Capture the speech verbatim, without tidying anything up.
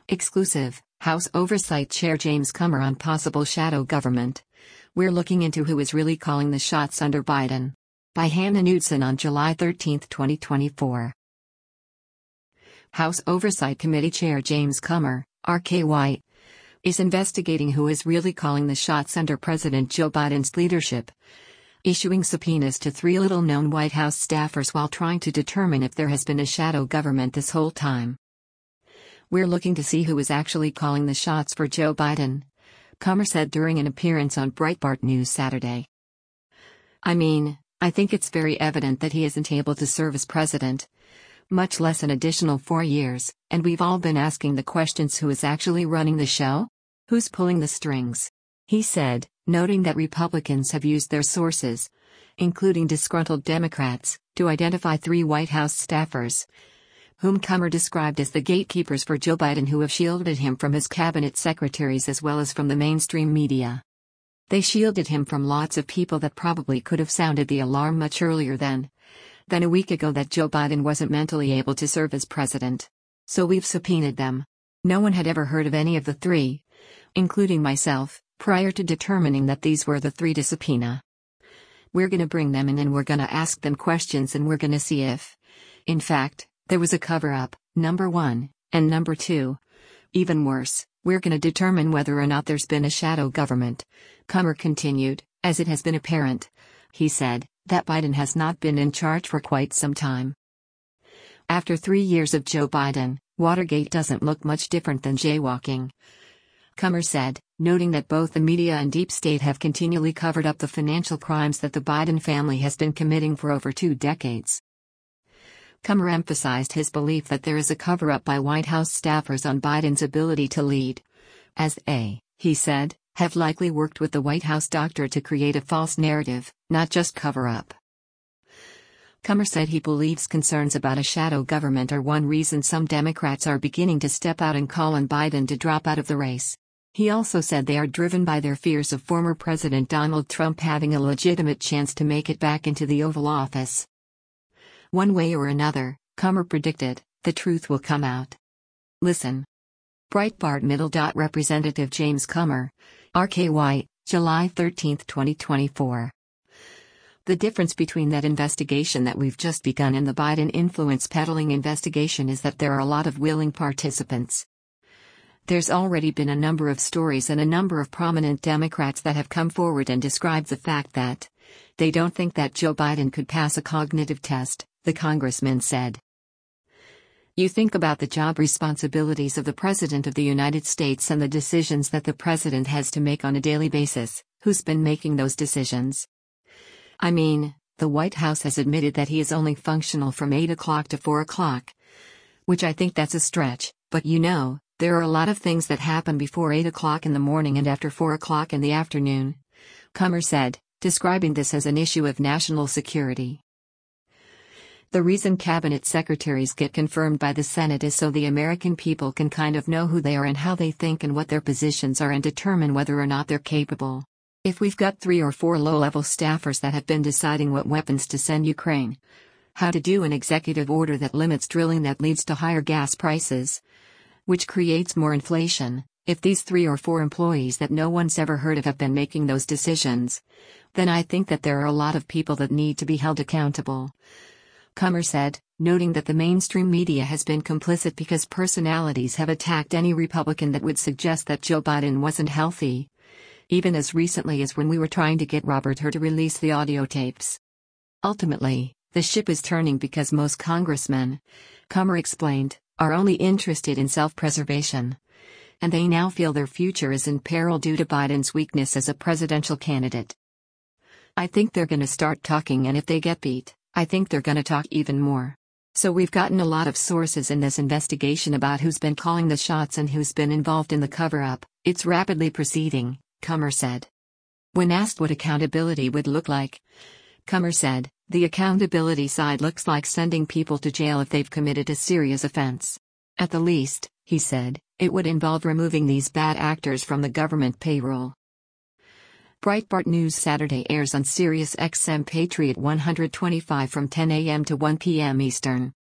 Exclusive, House Oversight Chair James Comer on possible shadow government. We're looking into who is really calling the shots under Biden. By Hannah Knudsen on July thirteenth, twenty twenty-four. House Oversight Committee Chair James Comer, R K Y, is investigating who is really calling the shots under President Joe Biden's leadership, issuing subpoenas to three little-known White House staffers while trying to determine if there has been a shadow government this whole time. We're looking to see who is actually calling the shots for Joe Biden, Comer said during an appearance on Breitbart News Saturday. I mean, I think it's very evident that he isn't able to serve as president, much less an additional four years, and we've all been asking the questions: who is actually running the show? Who's pulling the strings? He said, noting that Republicans have used their sources, including disgruntled Democrats, to identify three White House staffers, whom Comer described as the gatekeepers for Joe Biden, who have shielded him from his cabinet secretaries as well as from the mainstream media. They shielded him from lots of people that probably could have sounded the alarm much earlier than, than a week ago that Joe Biden wasn't mentally able to serve as president. So we've subpoenaed them. No one had ever heard of any of the three, including myself, prior to determining that these were the three to subpoena. We're gonna bring them in and we're gonna ask them questions and we're gonna see if, in fact, there was a cover-up, number one, and number two. Even worse, we're gonna determine whether or not there's been a shadow government. Comer continued, as it has been apparent, he said, that Biden has not been in charge for quite some time. After three years of Joe Biden, Watergate doesn't look much different than jaywalking, Comer said, noting that both the media and deep state have continually covered up the financial crimes that the Biden family has been committing for over two decades. Comer emphasized his belief that there is a cover-up by White House staffers on Biden's ability to lead, as they, he said, have likely worked with the White House doctor to create a false narrative, not just cover-up. Comer said he believes concerns about a shadow government are one reason some Democrats are beginning to step out and call on Biden to drop out of the race. He also said they are driven by their fears of former President Donald Trump having a legitimate chance to make it back into the Oval Office. One way or another, Comer predicted, the truth will come out. Listen. Breitbart Middle. Representative James Comer, R K Y, July thirteenth, twenty twenty-four. The difference between that investigation that we've just begun and the Biden influence peddling investigation is that there are a lot of willing participants. There's already been a number of stories and a number of prominent Democrats that have come forward and described the fact that they don't think that Joe Biden could pass a cognitive test, the congressman said. You think about the job responsibilities of the President of the United States and the decisions that the President has to make on a daily basis. Who's been making those decisions? I mean, the White House has admitted that he is only functional from eight o'clock to four o'clock. Which I think that's a stretch, but you know, there are a lot of things that happen before eight o'clock in the morning and after four o'clock in the afternoon, Comer said, describing this as an issue of national security. The reason cabinet secretaries get confirmed by the Senate is so the American people can kind of know who they are and how they think and what their positions are and determine whether or not they're capable. If we've got three or four low-level staffers that have been deciding what weapons to send Ukraine, how to do an executive order that limits drilling that leads to higher gas prices, which creates more inflation, if these three or four employees that no one's ever heard of have been making those decisions, then I think that there are a lot of people that need to be held accountable, Comer said, noting that the mainstream media has been complicit because personalities have attacked any Republican that would suggest that Joe Biden wasn't healthy, even as recently as when we were trying to get Robert Hur to release the audio tapes. Ultimately, the ship is turning because most congressmen, Comer explained, are only interested in self-preservation. And they now feel their future is in peril due to Biden's weakness as a presidential candidate. I think they're gonna start talking, and if they get beat, I think they're gonna talk even more. So we've gotten a lot of sources in this investigation about who's been calling the shots and who's been involved in the cover-up. It's rapidly proceeding, Comer said. When asked what accountability would look like, Comer said, the accountability side looks like sending people to jail if they've committed a serious offense. At the least, he said, it would involve removing these bad actors from the government payroll. Breitbart News Saturday airs on Sirius X M Patriot one twenty-five from ten a m to one p m Eastern.